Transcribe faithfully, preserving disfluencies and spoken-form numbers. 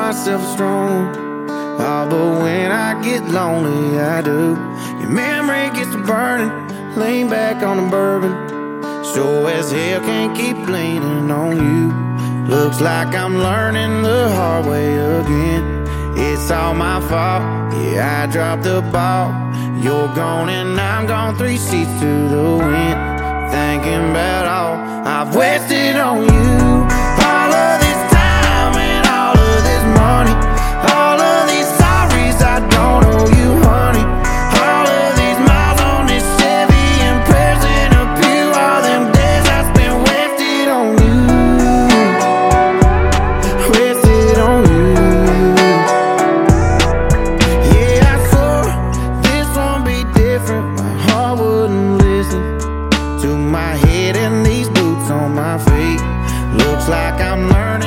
myself strong. Oh, but when I get lonely, I do. Your memory gets to burning, lean back on the bourbon. Sure as hell can't keep leaning on you. Looks like I'm learning the hard way again. It's all my fault, yeah, I dropped the ball. You're gone and I'm gone, three seats to the wind. Thinking about all I've wasted on you. All of this time and all of this money, all of these sorries I don't owe you, honey. All of these miles on this Chevy and prayers in a pew. All them days I spent wasted on you, wasted on you. Yeah, I swore this won't be different. My heart wouldn't listen to my head and these boots on my feet. Looks like I'm learning